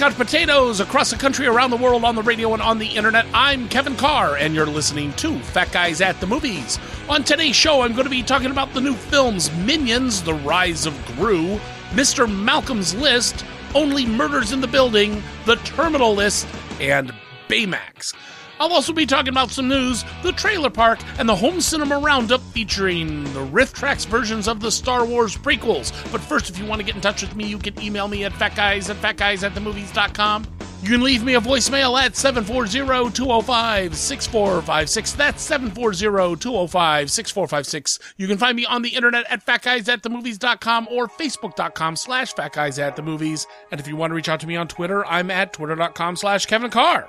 couch potatoes across the country, around the world, on the radio, and on the internet. I'm Kevin Carr, and you're listening to Fat Guys at the Movies. On today's show, I'm going to be talking about the new films Minions, The Rise of Gru, Mr. Malcolm's List, Only Murders in the Building, The Terminal List, and Baymax. I'll also be talking about some news, the trailer park, and the home cinema roundup featuring the RiffTrax versions of the Star Wars prequels. But first, if you want to get in touch with me, you can email me at fatguys@fatguysatthemovies.com. You can leave me a voicemail at 740-205-6456. That's 740-205-6456. You can find me on the internet at fatguysatthemovies.com or facebook.com/fatguysatthemovies. And if you want to reach out to me on Twitter, I'm at twitter.com/Kevin Carr.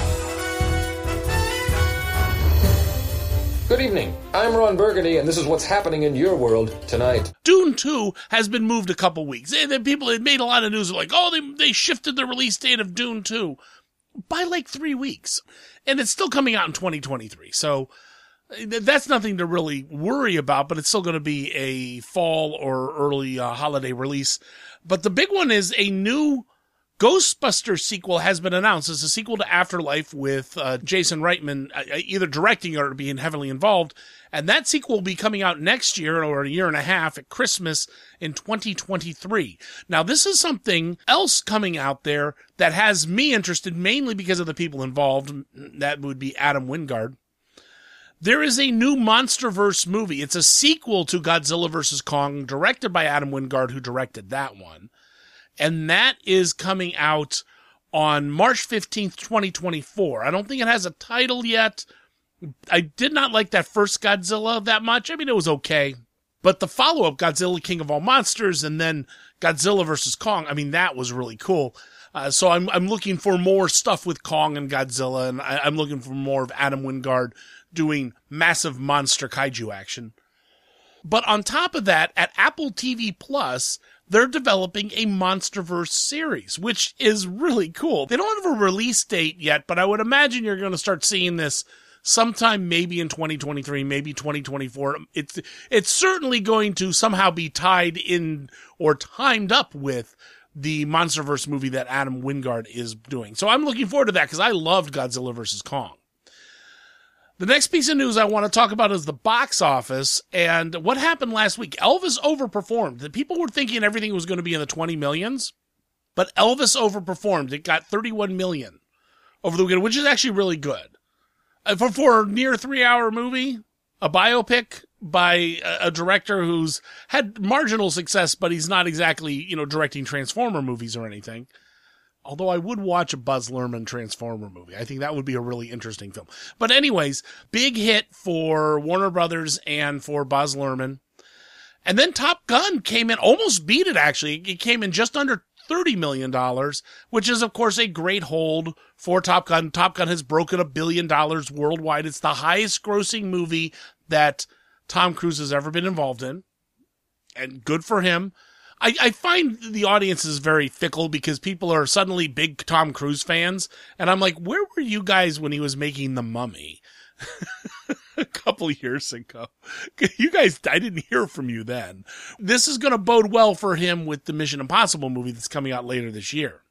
Good evening. I'm Ron Burgundy, and this is what's happening in your world tonight. Dune 2 has been moved a couple weeks. And people had made a lot of news like, oh, they shifted the release date of Dune 2 by like 3 weeks. And it's still coming out in 2023. So that's nothing to really worry about, but it's still going to be a fall or early holiday release. But the big one is a new Ghostbusters sequel has been announced. It's a sequel to Afterlife with Jason Reitman either directing or being heavily involved. And that sequel will be coming out next year or a year and a half at Christmas in 2023. Now, this is something else coming out there that has me interested mainly because of the people involved. That would be Adam Wingard. There is a new MonsterVerse movie. It's a sequel to Godzilla vs. Kong, directed by Adam Wingard, who directed that one. And that is coming out on March 15th, 2024. I don't think it has a title yet. I did not like that first Godzilla that much. I mean, it was okay. But the follow-up, Godzilla King of All Monsters, and then Godzilla vs. Kong, I mean, that was really cool. So I'm looking for more stuff with Kong and Godzilla, and I'm looking for more of Adam Wingard doing massive monster kaiju action. But on top of that, at Apple TV Plus, they're developing a MonsterVerse series, which is really cool. They don't have a release date yet, but I would imagine you're going to start seeing this sometime maybe in 2023, maybe 2024. It's certainly going to somehow be tied in or timed up with the MonsterVerse movie that Adam Wingard is doing. So I'm looking forward to that because I loved Godzilla vs. Kong. The next piece of news I want to talk about is the box office and what happened last week. Elvis overperformed. The people were thinking everything was going to be in the 20 millions, but Elvis overperformed. It got 31 million over the weekend, which is actually really good. For a near 3-hour movie, a biopic by a director who's had marginal success, but he's not exactly, directing Transformer movies or anything. Although I would watch a Buzz Luhrmann Transformer movie. I think that would be a really interesting film. But anyways, big hit for Warner Brothers and for Buzz Luhrmann. And then Top Gun came in, almost beat it actually. It came in just under $30 million, which is of course a great hold for Top Gun. Top Gun has broken $1 billion worldwide. It's the highest grossing movie that Tom Cruise has ever been involved in. And good for him. I find the audience is very fickle because people are suddenly big Tom Cruise fans. And I'm like, where were you guys when he was making The Mummy a couple years ago? You guys, I didn't hear from you then. This is going to bode well for him with the Mission Impossible movie that's coming out later this year.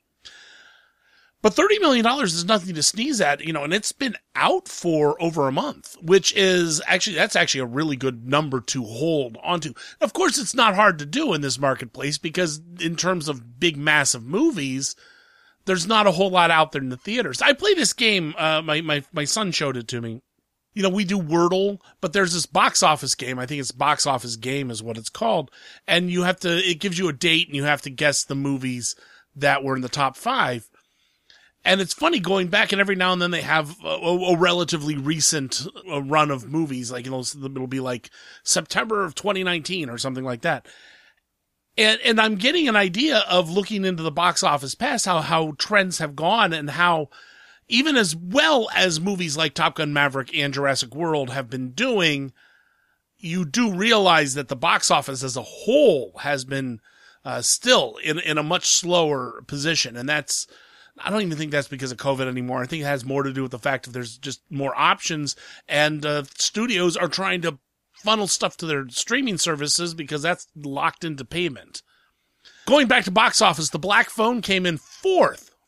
But $30 million is nothing to sneeze at, and it's been out for over a month, which is that's actually a really good number to hold onto. Of course, it's not hard to do in this marketplace because in terms of big, massive movies, there's not a whole lot out there in the theaters. I play this game. My son showed it to me. We do Wordle, but there's this box office game. I think it's Box Office Game is what it's called. And it gives you a date and you have to guess the movies that were in the top 5. And it's funny going back and every now and then they have a relatively recent run of movies. Like, it'll be like September of 2019 or something like that. And I'm getting an idea of looking into the box office past how trends have gone and how even as well as movies like Top Gun Maverick and Jurassic World have been doing, you do realize that the box office as a whole has been still in a much slower position. And I don't even think that's because of COVID anymore. I think it has more to do with the fact that there's just more options and studios are trying to funnel stuff to their streaming services because that's locked into payment. Going back to box office, The Black Phone came in fourth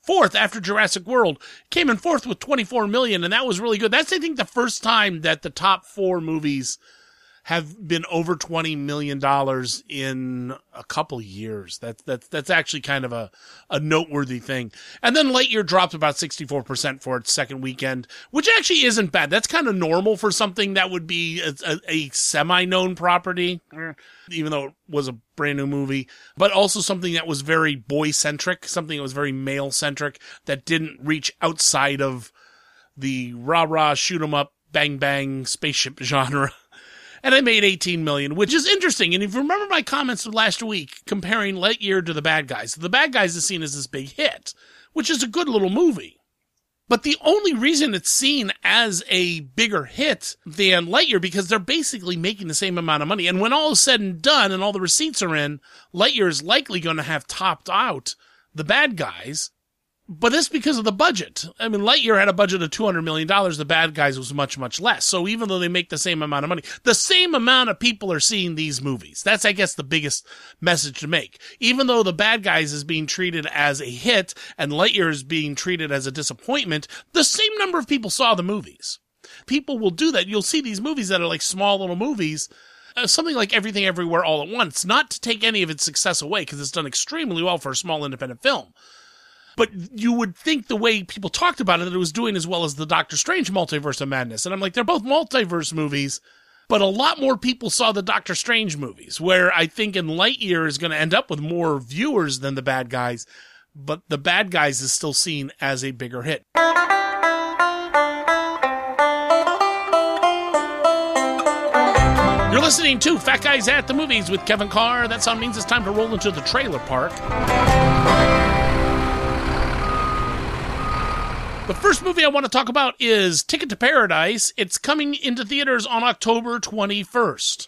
fourth after Jurassic World. Came in fourth with $24 million, and that was really good. That's, I think, the first time that the top 4 movies have been over $20 million in a couple years. That's actually kind of a noteworthy thing. And then Lightyear dropped about 64% for its second weekend, which actually isn't bad. That's kind of normal for something that would be a semi-known property, even though it was a brand new movie, but also something that was very boy-centric, something that was very male-centric, that didn't reach outside of the rah-rah, shoot-'em-up, bang-bang spaceship genre. And I made $18 million, which is interesting. And if you remember my comments of last week comparing Lightyear to The Bad Guys, The Bad Guys is seen as this big hit, which is a good little movie. But the only reason it's seen as a bigger hit than Lightyear, because they're basically making the same amount of money. And when all is said and done and all the receipts are in, Lightyear is likely going to have topped out The Bad Guys. But it's because of the budget. I mean, Lightyear had a budget of $200 million. The Bad Guys was much, much less. So even though they make the same amount of money, the same amount of people are seeing these movies. That's, I guess, the biggest message to make. Even though The Bad Guys is being treated as a hit and Lightyear is being treated as a disappointment, the same number of people saw the movies. People will do that. You'll see these movies that are like small little movies, something like Everything Everywhere All at Once, not to take any of its success away, because it's done extremely well for a small independent film. But you would think the way people talked about it, that it was doing as well as the Doctor Strange Multiverse of Madness. And I'm like, they're both multiverse movies, but a lot more people saw the Doctor Strange movies, where I think in Lightyear is going to end up with more viewers than The Bad Guys, but The Bad Guys is still seen as a bigger hit. You're listening to Fat Guys at the Movies with Kevin Carr. That sound means it's time to roll into the trailer park. The first movie I want to talk about is Ticket to Paradise. It's coming into theaters on October 21st.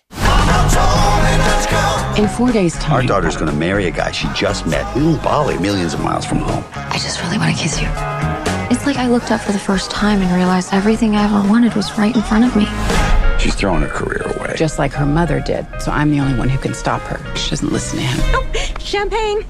In 4 days' time, our daughter's going to marry a guy she just met in Bali, millions of miles from home. I just really want to kiss you. It's like I looked up for the first time and realized everything I ever wanted was right in front of me. She's throwing her career away. Just like her mother did, so I'm the only one who can stop her. She doesn't listen to him. Oh, champagne!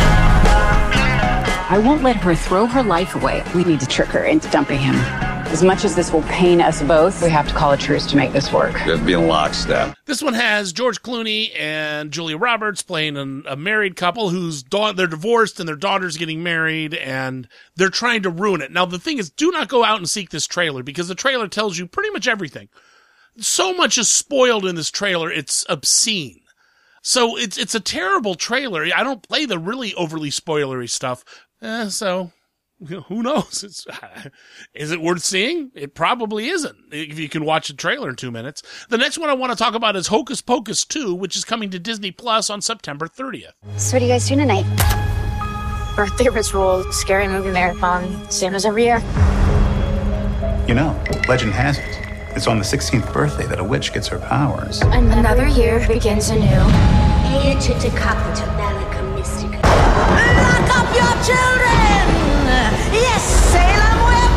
I won't let her throw her life away. We need to trick her into dumping him. As much as this will pain us both, we have to call a truce to make this work. You have to be in lockstep. This one has George Clooney and Julia Roberts playing a married couple they're divorced and their daughter's getting married, and they're trying to ruin it. Now, the thing is, do not go out and seek this trailer, because the trailer tells you pretty much everything. So much is spoiled in this trailer, it's obscene. So it's a terrible trailer. I don't play the really overly spoilery stuff. So who knows? Is it worth seeing? It probably isn't, if you can watch the trailer in 2 minutes. The next one I want to talk about is Hocus Pocus 2, which is coming to Disney Plus on September 30th. So what are you guys doing tonight? Birthday ritual, scary movie marathon, same as every year. You know, legend has it, it's on the 16th birthday that a witch gets her powers. Another year begins anew. Lock up your children! Yes, Salem,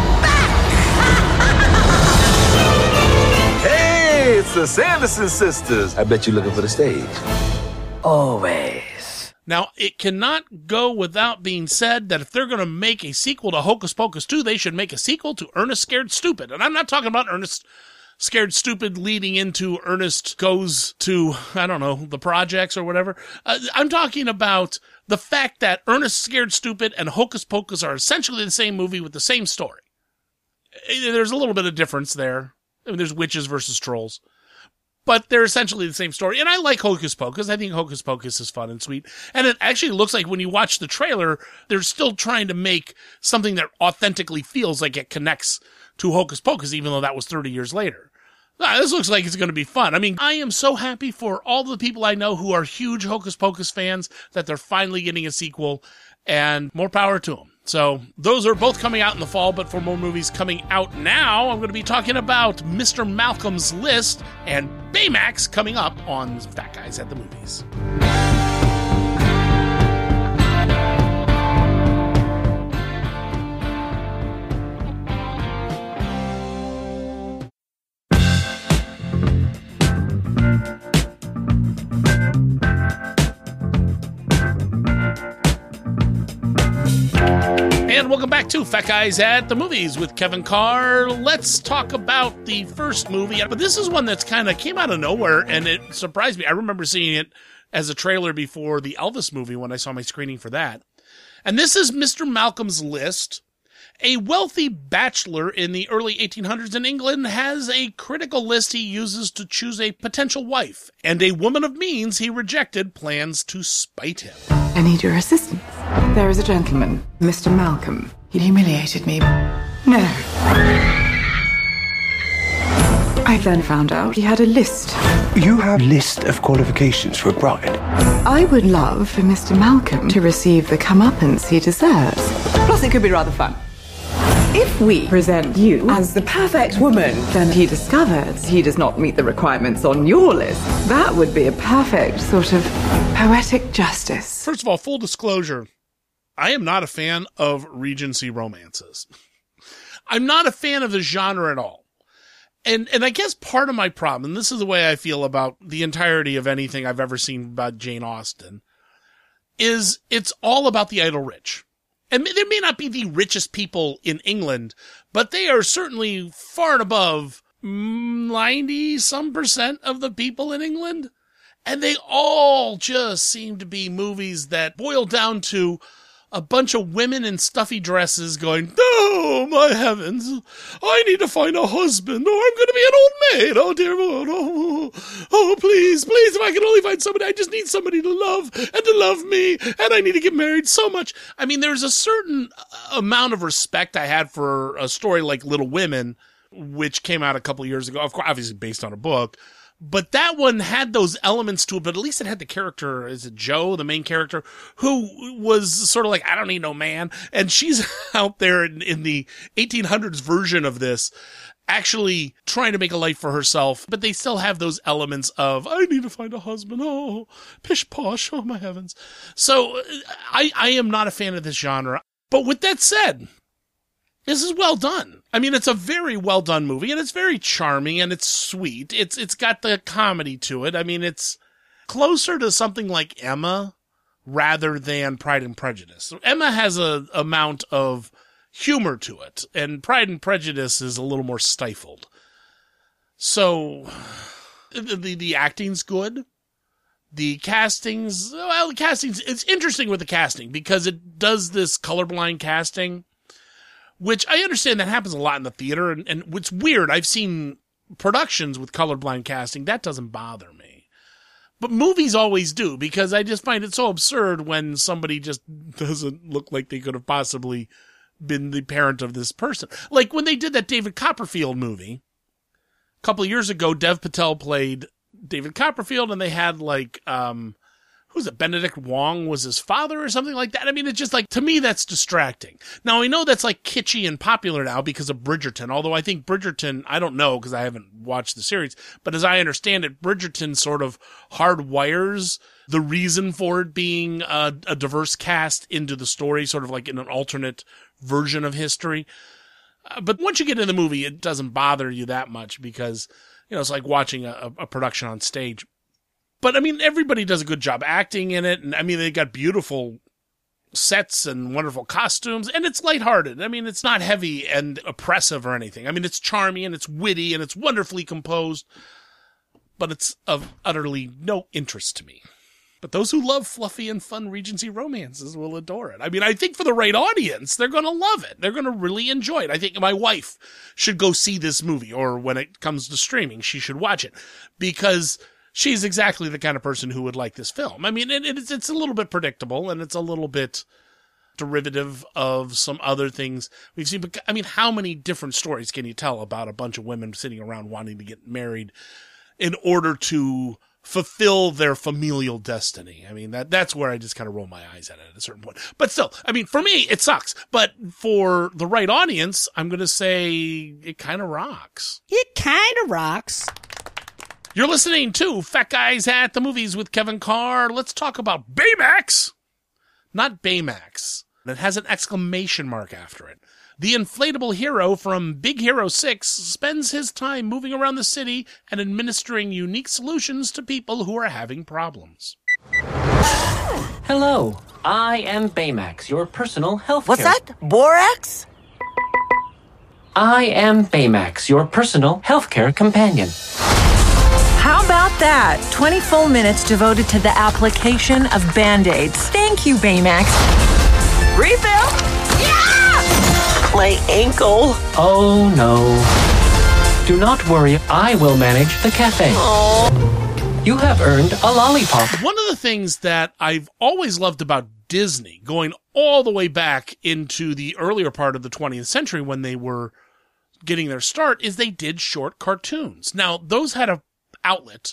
we're back! Hey, it's the Sanderson sisters. I bet you're looking for the stage. Always. Now, it cannot go without being said that if they're going to make a sequel to Hocus Pocus 2, they should make a sequel to Ernest Scared Stupid. And I'm not talking about Ernest Scared Stupid leading into Ernest Goes to, I don't know, the projects or whatever. I'm talking about the fact that Ernest Scared Stupid and Hocus Pocus are essentially the same movie with the same story. There's a little bit of difference there. I mean, there's witches versus trolls. But they're essentially the same story. And I like Hocus Pocus. I think Hocus Pocus is fun and sweet. And it actually looks like when you watch the trailer, they're still trying to make something that authentically feels like it connects to Hocus Pocus, even though that was 30 years later. This looks like it's going to be fun. I mean, I am so happy for all the people I know who are huge Hocus Pocus fans that they're finally getting a sequel, and more power to them. So those are both coming out in the fall, but for more movies coming out now, I'm going to be talking about Mr. Malcolm's List and Baymax coming up on Fat Guys at the Movies. And And welcome back to Fat Guys at the Movies with Kevin Carr. Let's talk about the first movie. But this is one that's kind of came out of nowhere, and it surprised me. I remember seeing it as a trailer before the Elvis movie when I saw my screening for that. And this is Mr. Malcolm's List. A wealthy bachelor in the early 1800s in England has a critical list he uses to choose a potential wife, and a woman of means he rejected plans to spite him. I need your assistance. There is a gentleman, Mr. Malcolm. He humiliated me. No. I then found out he had a list. You have a list of qualifications for a bride. I would love for Mr. Malcolm to receive the comeuppance he deserves. Plus, it could be rather fun. If we present you as the perfect woman, then he discovers he does not meet the requirements on your list. That would be a perfect sort of poetic justice. First of all, full disclosure, I am not a fan of Regency romances. I'm not a fan of the genre at all. And I guess part of my problem, and this is the way I feel about the entirety of anything I've ever seen about Jane Austen, is it's all about the idle rich. And they may not be the richest people in England, but they are certainly far and above 90% of the people in England. And they all just seem to be movies that boil down to a bunch of women in stuffy dresses going, oh, my heavens, I need to find a husband, or I'm going to be an old maid. Oh, dear Lord. Oh, please, if I can only find somebody. I just need somebody to love and to love me, and I need to get married so much. I mean, there's a certain amount of respect I had for a story like Little Women, which came out a couple of years ago, of course, obviously based on a book. But that one had those elements to it, but at least it had the character, is it Joe, the main character, who was sort of like, I don't need no man. And she's out there in the 1800s version of this, actually trying to make a life for herself, but they still have those elements of, I need to find a husband, oh, pish posh, oh my heavens. So I am not a fan of this genre. But with that said, this is well done. I mean, it's a very well done movie, and it's very charming, and it's sweet. It's got the comedy to it. I mean, it's closer to something like Emma rather than Pride and Prejudice. Emma has an amount of humor to it, and Pride and Prejudice is a little more stifled. So, the acting's good. The castings, it's interesting with the casting, because it does this colorblind casting, which I understand that happens a lot in the theater, and what's weird, I've seen productions with colorblind casting, that doesn't bother me. But movies always do, because I just find it so absurd when somebody just doesn't look like they could have possibly been the parent of this person. Like when they did that David Copperfield movie, a couple of years ago, Dev Patel played David Copperfield, and they had like, who's it? Benedict Wong was his father or something like that. I mean, it's just like, to me, that's distracting. Now, I know that's like kitschy and popular now because of Bridgerton, although I think Bridgerton, I don't know because I haven't watched the series, but as I understand it, Bridgerton sort of hardwires the reason for it being a diverse cast into the story, sort of like in an alternate version of history. But once you get in the movie, it doesn't bother you that much because, you know, it's like watching a production on stage. But, I mean, everybody does a good job acting in it. And, I mean, they got beautiful sets and wonderful costumes. And it's lighthearted. I mean, it's not heavy and oppressive or anything. I mean, it's charming and it's witty and it's wonderfully composed. But it's of utterly no interest to me. But those who love fluffy and fun Regency romances will adore it. I mean, I think for the right audience, they're going to love it. They're going to really enjoy it. I think my wife should go see this movie. Or when it comes to streaming, she should watch it. Because she's exactly the kind of person who would like this film. I mean, it's a little bit predictable, and it's a little bit derivative of some other things we've seen. But, I mean, how many different stories can you tell about a bunch of women sitting around wanting to get married in order to fulfill their familial destiny? I mean, that's where I just kind of roll my eyes at it at a certain point. But still, I mean, for me, it sucks. But for the right audience, I'm going to say it kind of rocks. It kind of rocks. You're listening to Fat Guys at the Movies with Kevin Carr. Let's talk about Baymax. Not Baymax. It has an exclamation mark after it. The inflatable hero from Big Hero 6 spends his time moving around the city and administering unique solutions to people who are having problems. Hello, I am Baymax, your personal healthcare. What's that? Borax? I am Baymax, your personal healthcare companion. How about that? 20 full minutes devoted to the application of Band-Aids. Thank you, Baymax. Refill? Yeah! My ankle. Oh, no. Do not worry, I will manage the cafe. Aww. You have earned a lollipop. One of the things that I've always loved about Disney, going all the way back into the earlier part of the 20th century when they were getting their start, is they did short cartoons. Now, those had an outlet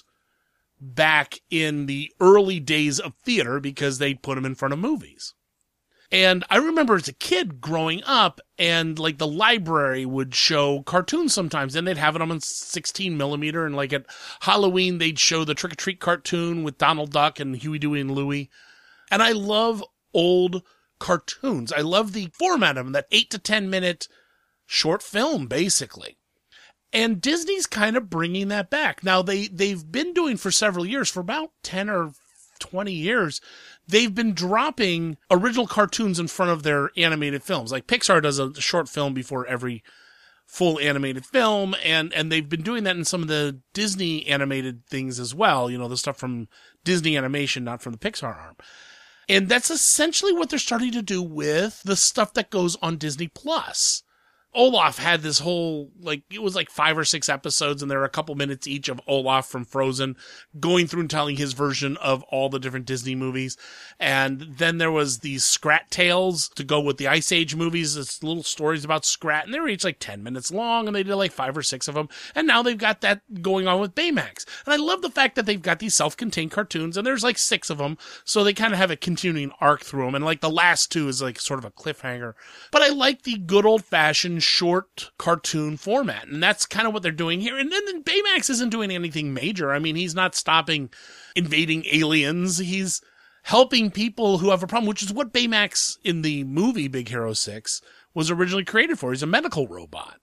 back in the early days of theater because they put them in front of movies. And I remember as a kid growing up, and like the library would show cartoons sometimes, and they'd have it on 16 millimeter, and like at Halloween, they'd show the Trick or Treat cartoon with Donald Duck and Huey, Dewey, and Louie. And I love old cartoons. I love the format of them, that 8 to 10 minute short film, basically. And Disney's kind of bringing that back. Now, they've been doing for several years, for about 10 or 20 years, they've been dropping original cartoons in front of their animated films. Like Pixar does a short film before every full animated film, and they've been doing that in some of the Disney animated things as well. You know, the stuff from Disney Animation, not from the Pixar arm. And that's essentially what they're starting to do with the stuff that goes on Disney Plus. Olaf had this whole, it was 5 or 6 episodes, and there were a couple minutes each of Olaf from Frozen going through and telling his version of all the different Disney movies. And then there was these Scrat Tales to go with the Ice Age movies. It's little stories about Scrat, and they were each 10 minutes long, and they did 5 or 6 of them. And now they've got that going on with Baymax. And I love the fact that they've got these self-contained cartoons, and there's 6 of them, so they kind of have a continuing arc through them. And the last 2 is sort of a cliffhanger. But I like the good old-fashioned short cartoon format, and that's kind of what they're doing here. And then Baymax isn't doing anything major. I mean, he's not stopping invading aliens. He's helping people who have a problem, which is what Baymax in the movie Big Hero 6 was originally created for. He's a medical robot.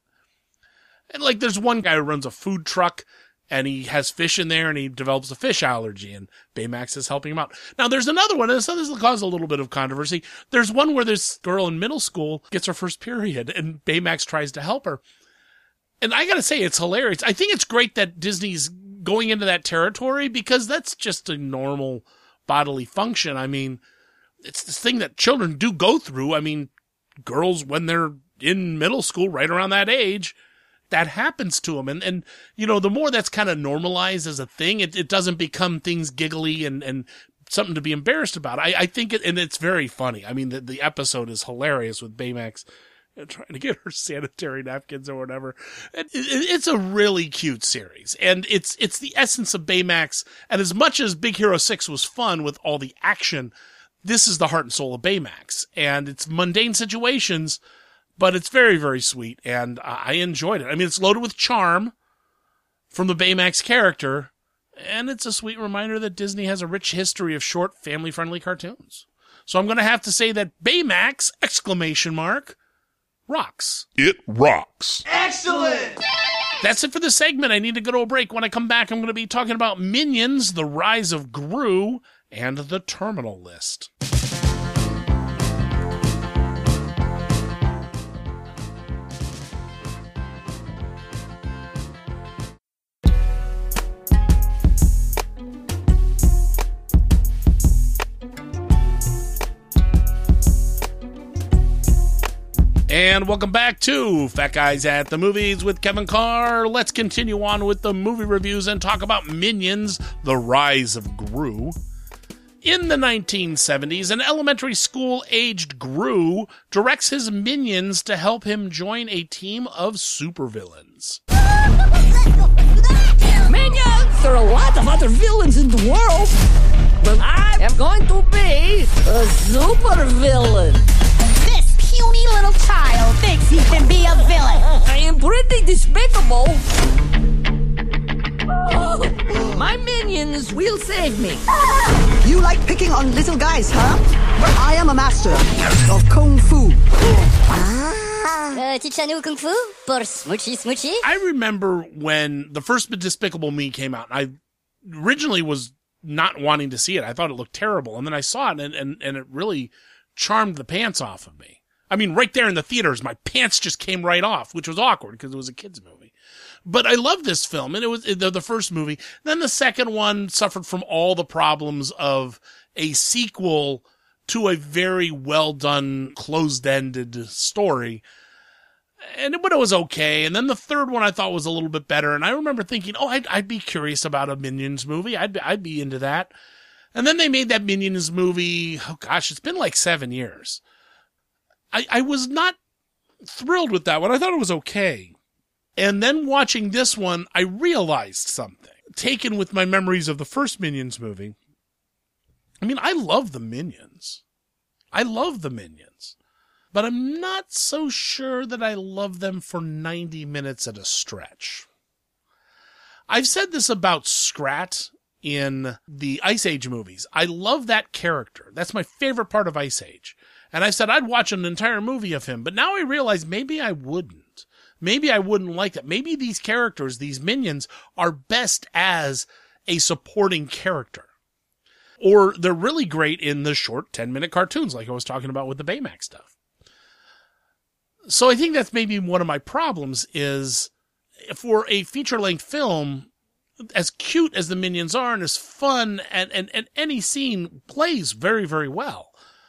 And there's one guy who runs a food truck, and he has fish in there, and he develops a fish allergy, and Baymax is helping him out. Now, there's another one, and so this will cause a little bit of controversy. There's one where this girl in middle school gets her first period, and Baymax tries to help her. And I gotta say, it's hilarious. I think it's great that Disney's going into that territory, because that's just a normal bodily function. I mean, it's this thing that children do go through. I mean, girls, when they're in middle school, right around that age, that happens to them. And the more that's kind of normalized as a thing, it doesn't become things giggly and something to be embarrassed about. I think and it's very funny. I mean, the episode is hilarious with Baymax trying to get her sanitary napkins or whatever. It's a really cute series. And it's the essence of Baymax. And as much as Big Hero 6 was fun with all the action, this is the heart and soul of Baymax. And it's mundane situations, but it's very, very sweet, and I enjoyed it. I mean, it's loaded with charm from the Baymax character, and it's a sweet reminder that Disney has a rich history of short, family-friendly cartoons. So I'm going to have to say that Baymax, ! Rocks. It rocks. Excellent! That's it for this segment. I need to go to a break. When I come back, I'm going to be talking about Minions, The Rise of Gru, and The Terminal List. And welcome back to Fat Guys at the Movies with Kevin Carr. Let's continue on with the movie reviews and talk about Minions, The Rise of Gru. In the 1970s, an elementary school-aged Gru directs his minions to help him join a team of supervillains. Minions! There are a lot of other villains in the world, but I am going to be a supervillain. Puny little child thinks he can be a villain. I am pretty despicable. My minions will save me. You like picking on little guys, huh? I am a master of Kung Fu. Teach a new Kung Fu? Por smoochy smoochy? I remember when the first Despicable Me came out. I originally was not wanting to see it. I thought it looked terrible. And then I saw it and it really charmed the pants off of me. I mean, right there in the theaters, my pants just came right off, which was awkward because it was a kid's movie. But I loved this film, and it was the first movie. Then the second one suffered from all the problems of a sequel to a very well-done, closed-ended story. But it was okay. And then the third one I thought was a little bit better. And I remember thinking, I'd be curious about a Minions movie. I'd be into that. And then they made that Minions movie. Oh gosh, it's been like 7 years. I was not thrilled with that one. I thought it was okay. And then watching this one, I realized something. Taken with my memories of the first Minions movie. I mean, I love the Minions. But I'm not so sure that I love them for 90 minutes at a stretch. I've said this about Scrat in the Ice Age movies. I love that character. That's my favorite part of Ice Age. And I said I'd watch an entire movie of him, but now I realize maybe I wouldn't. Maybe I wouldn't like that. Maybe these characters, these minions, are best as a supporting character. Or they're really great in the short 10-minute cartoons like I was talking about with the Baymax stuff. So I think that's maybe one of my problems is for a feature-length film, as cute as the Minions are and as fun and any scene plays very, very well.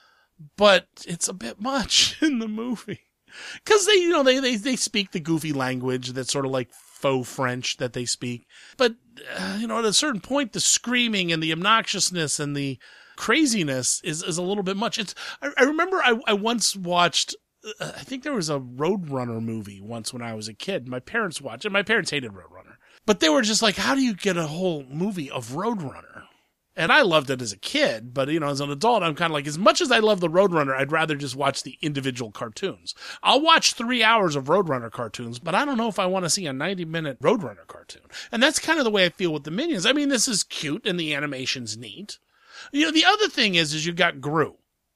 But it's a bit much in the movie. Because they speak the goofy language that's sort of like faux French that they speak. But, at a certain point, the screaming and the obnoxiousness and the craziness is a little bit much. I remember I once watched, I think there was a Roadrunner movie once when I was a kid. My parents watched it. My parents hated Roadrunner. But they were just like, how do you get a whole movie of Roadrunner? And I loved it as a kid, but, as an adult, I'm kind of like, as much as I love the Roadrunner, I'd rather just watch the individual cartoons. I'll watch 3 hours of Roadrunner cartoons, but I don't know if I want to see a 90-minute Roadrunner cartoon. And that's kind of the way I feel with the Minions. I mean, this is cute, and the animation's neat. The other thing is you've got Gru.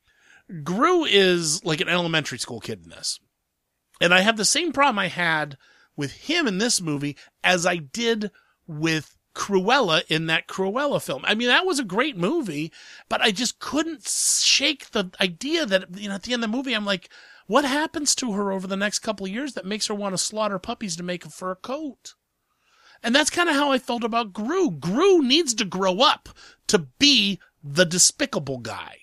Gru is like an elementary school kid in this. And I have the same problem I had with him in this movie as I did with Cruella in that Cruella film. I mean, that was a great movie, but I just couldn't shake the idea that, at the end of the movie, I'm like, what happens to her over the next couple of years that makes her want to slaughter puppies to make a fur coat? And that's kind of how I felt about Gru. Gru needs to grow up to be the despicable guy.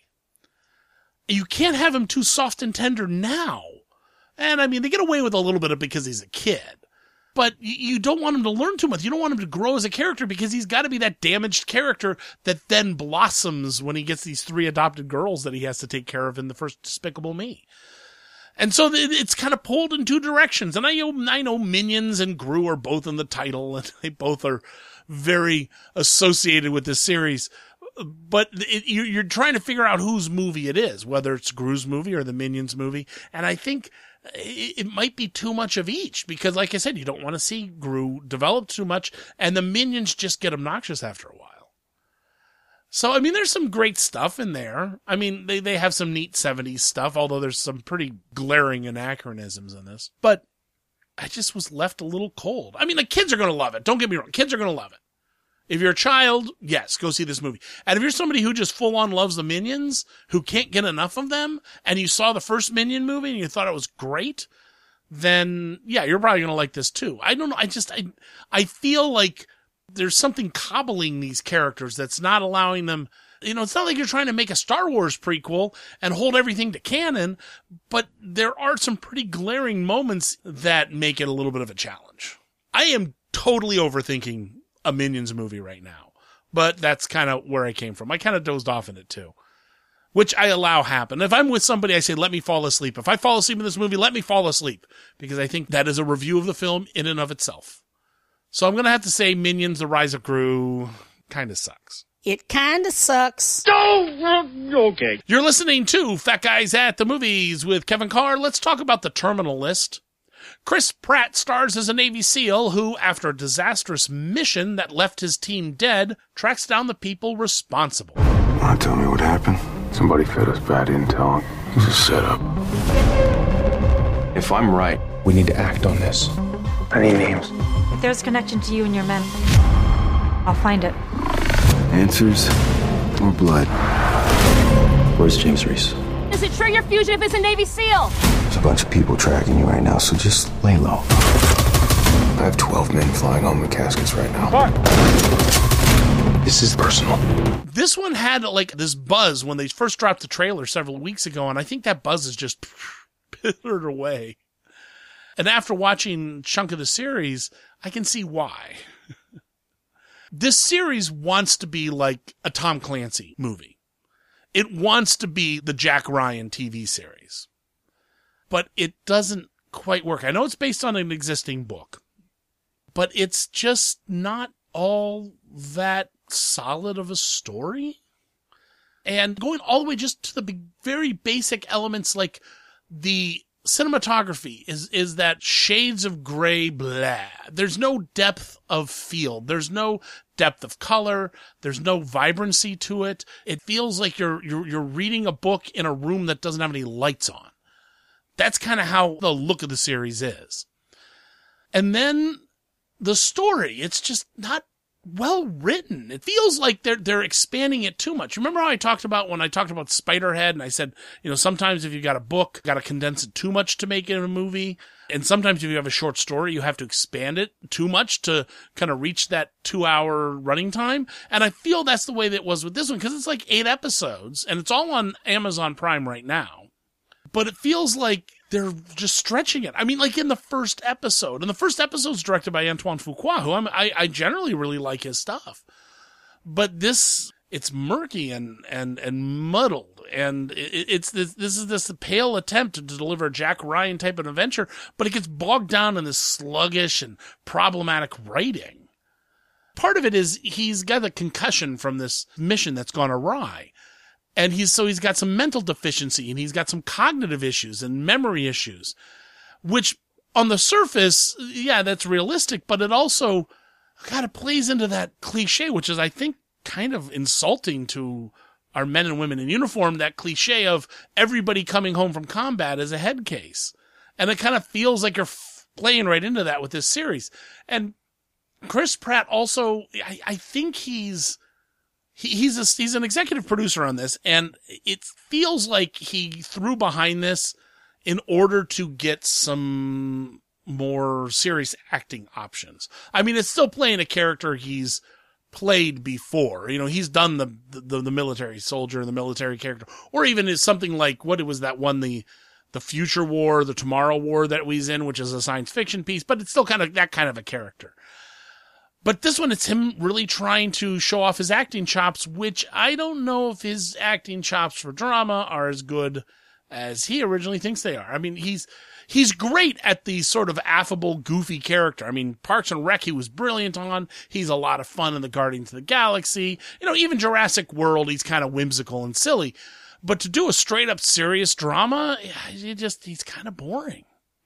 You can't have him too soft and tender now. And I mean, they get away with a little bit of because he's a kid. But you don't want him to learn too much. You don't want him to grow as a character because he's got to be that damaged character that then blossoms when he gets these 3 adopted girls that he has to take care of in the first Despicable Me. And so it's kind of pulled in 2 directions. And I know Minions and Gru are both in the title, and they both are very associated with this series. But you're trying to figure out whose movie it is, whether it's Gru's movie or the Minions movie. And I think it might be too much of each because, like I said, you don't want to see Gru develop too much, and the Minions just get obnoxious after a while. So, I mean, there's some great stuff in there. I mean, they have some neat 70s stuff, although there's some pretty glaring anachronisms in this. But I just was left a little cold. I mean, the kids are going to love it. Don't get me wrong. Kids are going to love it. If you're a child, yes, go see this movie. And if you're somebody who just full on loves the Minions, who can't get enough of them, and you saw the first Minion movie and you thought it was great, then yeah, you're probably going to like this too. I don't know. I feel like there's something cobbling these characters that's not allowing them. It's not like you're trying to make a Star Wars prequel and hold everything to canon, but there are some pretty glaring moments that make it a little bit of a challenge. I am totally overthinking a Minions movie right now, but that's kind of where I came from. I kind of dozed off in it too, which I allow happen. If I'm with somebody, I say, let me fall asleep. If I fall asleep in this movie, let me fall asleep, because I think that is a review of the film in and of itself. So I'm going to have to say Minions, The Rise of Gru kind of sucks. It kind of sucks. Okay. You're listening to Fat Guys at the Movies with Kevin Carr. Let's talk about The Terminal List. Chris Pratt stars as a Navy SEAL who, after a disastrous mission that left his team dead, tracks down the people responsible. Want to tell me what happened? Somebody fed us bad intel. It was a setup. If I'm right, we need to act on this. I need names. If there's a connection to you and your men, I'll find it. Answers or blood? Where's James Reese? Is it true your fugitive is a Navy SEAL? There's a bunch of people tracking you right now, so just lay low. I have 12 men flying home in caskets right now. This is personal. This one had like this buzz when they first dropped the trailer several weeks ago, and I think that buzz is just pittered away. And after watching a chunk of the series, I can see why. This series wants to be like a Tom Clancy movie. It wants to be the Jack Ryan TV series. But it doesn't quite work. I know it's based on an existing book, but it's just not all that solid of a story. And going all the way just to the very basic elements, like the cinematography is that shades of gray blah. There's no depth of field. There's no depth of color. There's no vibrancy to it. It feels like you're reading a book in a room that doesn't have any lights on. That's kind of how the look of the series is. And then the story, it's just not well written. It feels like they're expanding it too much. Remember how I talked about when I talked about Spiderhead, and I said, sometimes if you got a book, you got to condense it too much to make it a movie. And sometimes if you have a short story, you have to expand it too much to kind of reach that 2-hour running time. And I feel that's the way that it was with this one, because it's like 8 episodes, and it's all on Amazon Prime right now. But it feels like they're just stretching it. I mean, like in the first episode. And the first episode is directed by Antoine Fuqua, who I generally really like his stuff. But this, it's murky and muddled. And this is this pale attempt to deliver a Jack Ryan type of adventure, but it gets bogged down in this sluggish and problematic writing. Part of it is he's got a concussion from this mission that's gone awry. And he's got some mental deficiency, and he's got some cognitive issues and memory issues, which on the surface, yeah, that's realistic, but it also kind of plays into that cliche, which is, I think, kind of insulting to our men and women in uniform, that cliche of everybody coming home from combat is a head case. And it kind of feels like you're playing right into that with this series. And Chris Pratt also, I think he's an executive producer on this, and it feels like he threw behind this in order to get some more serious acting options. I mean, it's still playing a character he's played before. He's done the military soldier and the military character, or even is something like what it was that one, the Future War, the Tomorrow War that he's in, which is a science fiction piece, but it's still kind of that kind of a character. But this one, it's him really trying to show off his acting chops, which I don't know if his acting chops for drama are as good as he originally thinks they are. I mean, he's great at the sort of affable, goofy character. I mean, Parks and Rec, he was brilliant on. He's a lot of fun in the Guardians of the Galaxy. Even Jurassic World, he's kind of whimsical and silly. But to do a straight up serious drama, he's kind of boring.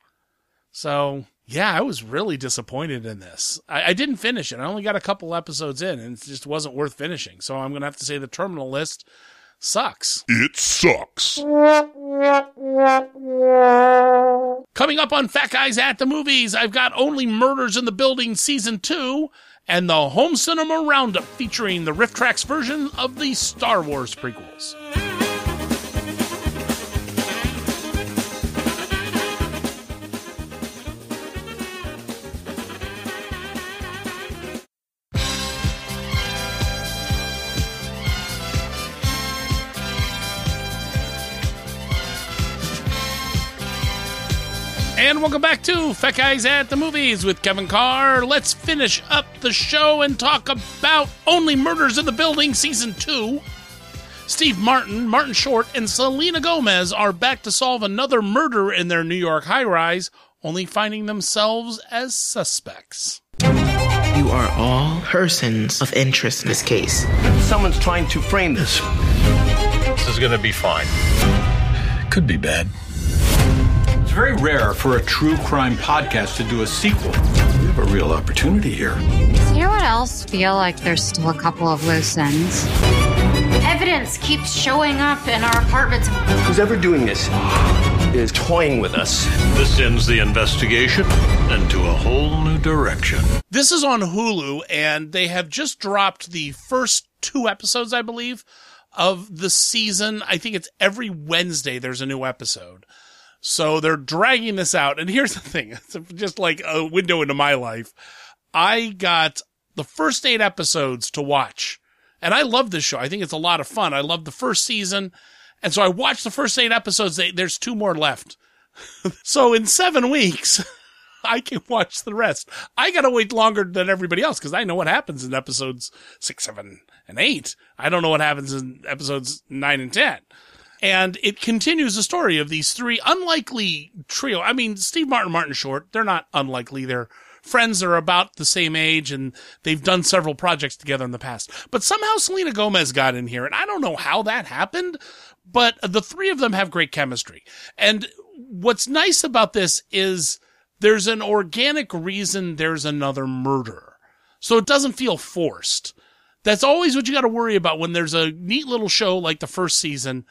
So, yeah, I was really disappointed in this. I didn't finish it. I only got a couple episodes in, and it just wasn't worth finishing. So I'm going to have to say the Terminal List sucks. It sucks. Coming up on Fat Guys at the Movies, I've got Only Murders in the Building Season 2 and the Home Cinema Roundup featuring the Riff Tracks version of the Star Wars prequels. And welcome back to Fat Guys at the Movies with Kevin Carr. Let's finish up the show and talk about Only Murders in the Building Season 2. Steve Martin, Martin Short, and Selena Gomez are back to solve another murder in their New York high-rise, only finding themselves as suspects. You are all persons of interest in this case. Someone's trying to frame this. This is going to be fine. Could be bad. It's very rare for a true crime podcast to do a sequel. We have a real opportunity here. You know what else feel like there's still a couple of loose ends? Evidence keeps showing up in our apartments. Who's ever doing this is toying with us. This ends the investigation into a whole new direction. This is on Hulu, and they have just dropped the first 2 episodes, I believe, of the season. I think it's every Wednesday there's a new episode. So they're dragging this out. And here's the thing. It's just like a window into my life. I got the first 8 episodes to watch. And I love this show. I think it's a lot of fun. I love the first season. And so I watched the first 8 episodes. There's 2 more left. So in 7 weeks, I can watch the rest. I got to wait longer than everybody else because I know what happens in episodes 6, 7, and 8. I don't know what happens in episodes 9 and 10. And it continues the story of these 3 unlikely trio. I mean, Steve Martin, Martin Short, they're not unlikely. They're friends are about the same age, and they've done several projects together in the past. But somehow Selena Gomez got in here, and I don't know how that happened, but the 3 of them have great chemistry. And what's nice about this is there's an organic reason there's another murder. So it doesn't feel forced. That's always what you got to worry about when there's a neat little show like the first season,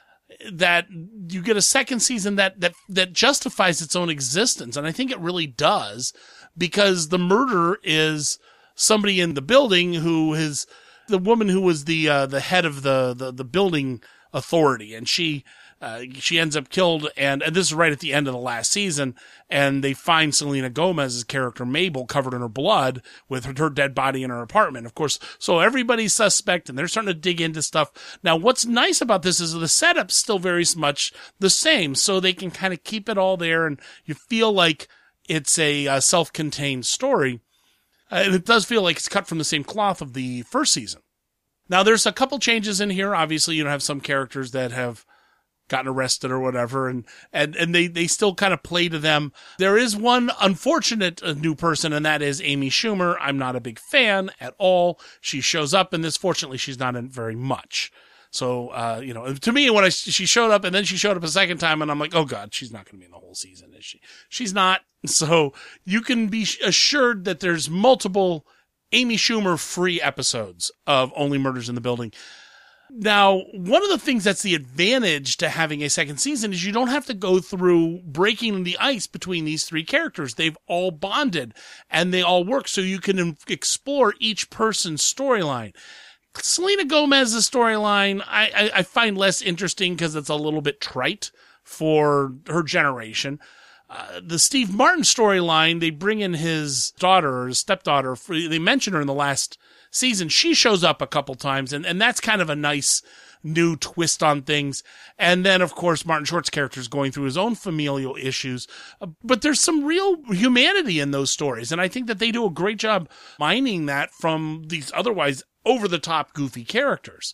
that you get a second season that justifies its own existence. And I think it really does, because the murder is somebody in the building who is the woman who was the head of the building authority. And she ends up killed. And this is right at the end of the last season. And they find Selena Gomez's character, Mabel, covered in her blood with her dead body in her apartment. Of course, so everybody's suspect and they're starting to dig into stuff. Now, what's nice about this is the setup's still very much the same. So they can kind of keep it all there and you feel like it's a self-contained story. And it does feel like it's cut from the same cloth of the first season. Now, there's a couple changes in here. Obviously, you don't have some characters that have gotten arrested or whatever, and they still kind of play to them. There is one unfortunate new person, and that is Amy Schumer. I'm not a big fan at all. She shows up in this. Fortunately, she's not in very much. So, to me, when she showed up, and then she showed up a second time, and I'm like, oh God, she's not going to be in the whole season, is she? She's not. So you can be assured that there's multiple Amy Schumer free episodes of Only Murders in the Building. Now, one of the things that's the advantage to having a second season is you don't have to go through breaking the ice between these 3 characters. They've all bonded and they all work, so you can explore each person's storyline. Selena Gomez's storyline, I find less interesting because it's a little bit trite for her generation. The Steve Martin storyline, they bring in his daughter or his stepdaughter. They mention her in the last season. She shows up a couple times, and that's kind of a nice new twist on things. And then, of course, Martin Short's character is going through his own familial issues. But there's some real humanity in those stories, and I think that they do a great job mining that from these otherwise over-the-top goofy characters.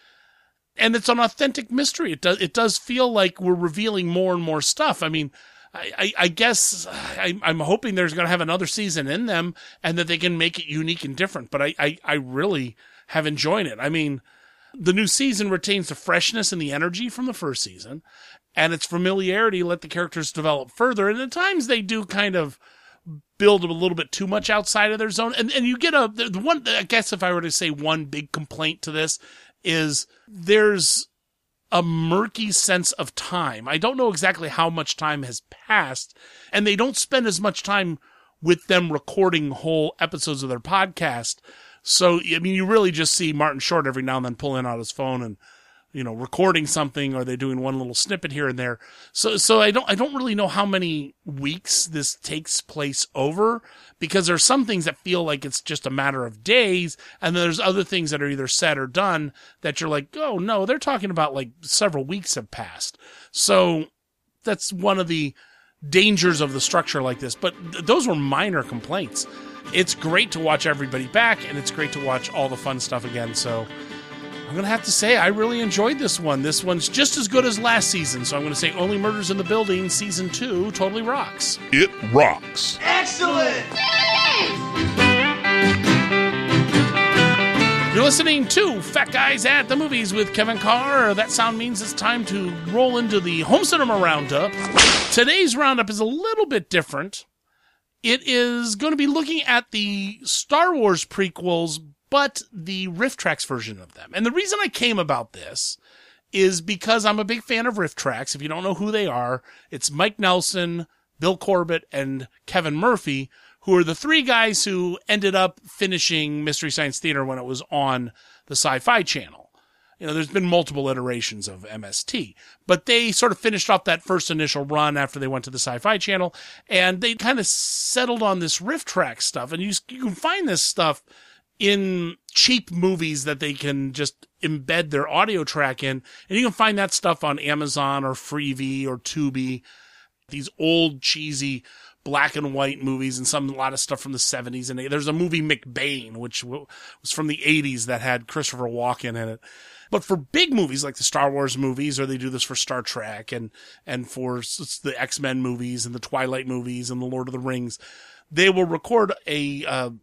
And it's an authentic mystery. It does feel like we're revealing more and more stuff. I mean, I guess I'm hoping there's going to have another season in them and that they can make it unique and different. But I really have enjoyed it. I mean, the new season retains the freshness and the energy from the first season, and its familiarity let the characters develop further. And at times they do kind of build a little bit too much outside of their zone. And you get the one, I guess if I were to say one big complaint to this is there's a murky sense of time. I don't know exactly how much time has passed, and they don't spend as much time with them recording whole episodes of their podcast. So, I mean, you really just see Martin Short every now and then pulling out his phone and, recording something, or they're doing one little snippet here and there. So I don't really know how many weeks this takes place over, because there's some things that feel like it's just a matter of days, and then there's other things that are either said or done that you're like, oh no, they're talking about like several weeks have passed. So that's one of the dangers of the structure like this. But those were minor complaints. It's great to watch everybody back, and it's great to watch all the fun stuff again. So I'm going to have to say I really enjoyed this one. This one's just as good as last season. So I'm going to say Only Murders in the Building Season 2 totally rocks. It rocks. Excellent! You're listening to Fat Guys at the Movies with Kevin Carr. That sound means it's time to roll into the Home Cinema Roundup. Today's roundup is a little bit different. It is going to be looking at the Star Wars prequels, but the Riff Tracks version of them. And the reason I came about this is because I'm a big fan of Riff Tracks. If you don't know who they are, it's Mike Nelson, Bill Corbett, and Kevin Murphy, who are the three guys who ended up finishing Mystery Science Theater when it was on the Sci-Fi Channel. You know, there's been multiple iterations of MST, but they sort of finished off that first initial run after they went to the Sci-Fi Channel, and they kind of settled on this riff track stuff. And you can find this stuff in cheap movies that they can just embed their audio track in, and you can find that stuff on Amazon or Freevee or Tubi. These old cheesy black and white movies and a lot of stuff from the 70s. And there's a movie McBain, which was from the 80s that had Christopher Walken in it. But for big movies like the Star Wars movies, or they do this for Star Trek and for the X-Men movies and the Twilight movies and the Lord of the Rings, they will record a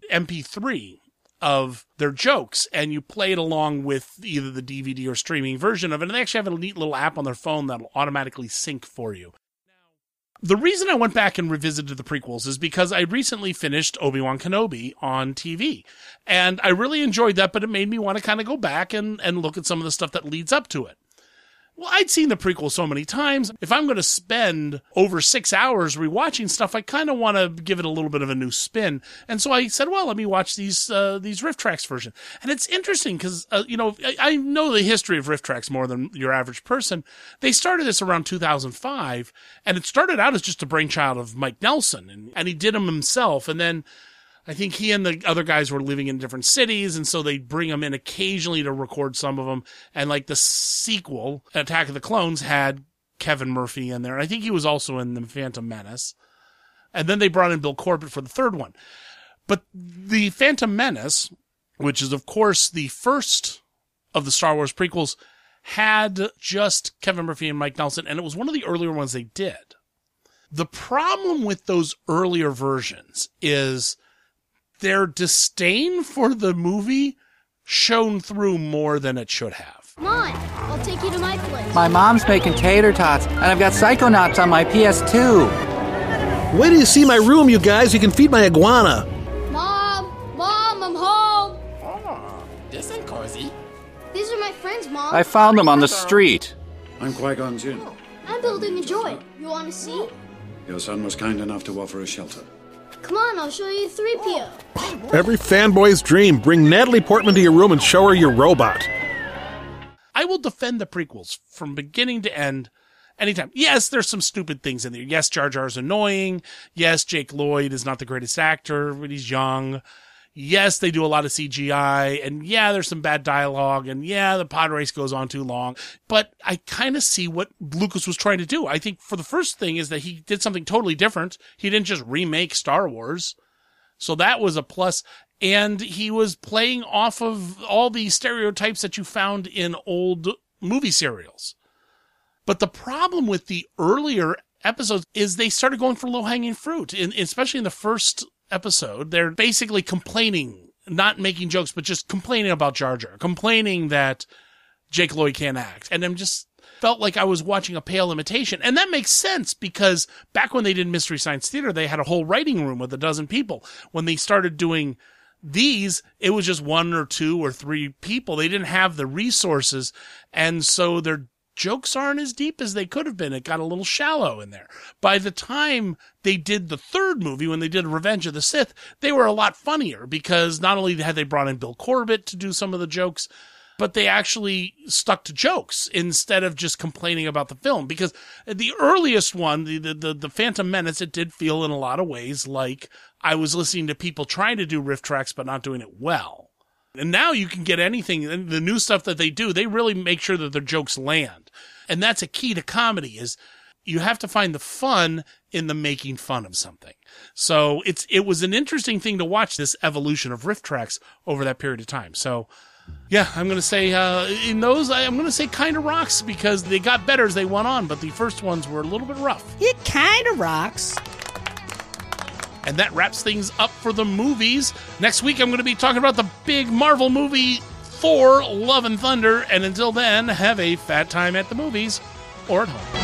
MP3 of their jokes, and you play it along with either the DVD or streaming version of it. And they actually have a neat little app on their phone that'll automatically sync for you. The reason I went back and revisited the prequels is because I recently finished Obi-Wan Kenobi on TV. And I really enjoyed that, but it made me want to kind of go back and look at some of the stuff that leads up to it. Well, I'd seen the prequel so many times. If I'm going to spend over 6 hours rewatching stuff, I kind of want to give it a little bit of a new spin. And so I said, well, let me watch these riff tracks version. And it's interesting because, I know the history of riff tracks more than your average person. They started this around 2005, and it started out as just a brainchild of Mike Nelson, and he did them himself. And then I think he and the other guys were living in different cities, and so they'd bring them in occasionally to record some of them. And like the sequel, Attack of the Clones, had Kevin Murphy in there. I think he was also in The Phantom Menace. And then they brought in Bill Corbett for the third one. But The Phantom Menace, which is, of course, the first of the Star Wars prequels, had just Kevin Murphy and Mike Nelson, and it was one of the earlier ones they did. The problem with those earlier versions is their disdain for the movie shone through more than it should have. Come on, I'll take you to my place. My mom's making tater tots, and I've got Psychonauts on my PS2. Wait till you see my room, you guys. You can feed my iguana. Mom, I'm home. Oh, this ain't cozy. These are my friends, Mom. I found them on the street. I'm Qui-Gon Jinn. I'm building a droid. You want to see? Your son was kind enough to offer a shelter. Come on, I'll show you 3PO. Every fanboy's dream. Bring Natalie Portman to your room and show her your robot. I will defend the prequels from beginning to end anytime. Yes, there's some stupid things in there. Yes, Jar Jar's annoying. Yes, Jake Lloyd is not the greatest actor, but he's young. Yes, they do a lot of CGI, and yeah, there's some bad dialogue, and yeah, the pod race goes on too long. But I kind of see what Lucas was trying to do. I think for the first thing is that he did something totally different. He didn't just remake Star Wars. So that was a plus. And he was playing off of all the stereotypes that you found in old movie serials. But the problem with the earlier episodes is they started going for low-hanging fruit, especially in the first episode. They're basically complaining, not making jokes, but just complaining about Jar Jar, complaining that Jake Lloyd can't act. And I'm just felt like I was watching a pale imitation. And that makes sense because back when they did Mystery Science Theater, they had a whole writing room with 12 people. When they started doing these, it was just 1 or 2 or 3 people. They didn't have the resources. And so their jokes aren't as deep as they could have been. It got a little shallow in there. By the time they did the third movie, when they did Revenge of the Sith, they were a lot funnier because not only had they brought in Bill Corbett to do some of the jokes, but they actually stuck to jokes instead of just complaining about the film. Because the earliest one, the Phantom Menace, it did feel in a lot of ways like I was listening to people trying to do riff tracks but not doing it well. And now you can get anything, the new stuff that they do, they really make sure that their jokes land. And that's a key to comedy, is you have to find the fun in the making fun of something. So it was an interesting thing to watch, this evolution of riff tracks over that period of time. So yeah, I'm going to say, in those, I'm going to say kind of rocks because they got better as they went on, but the first ones were a little bit rough. It kind of rocks. And that wraps things up for the movies. Next week, I'm going to be talking about the big Marvel movie, Thor: Love and Thunder. And until then, have a fat time at the movies or at home.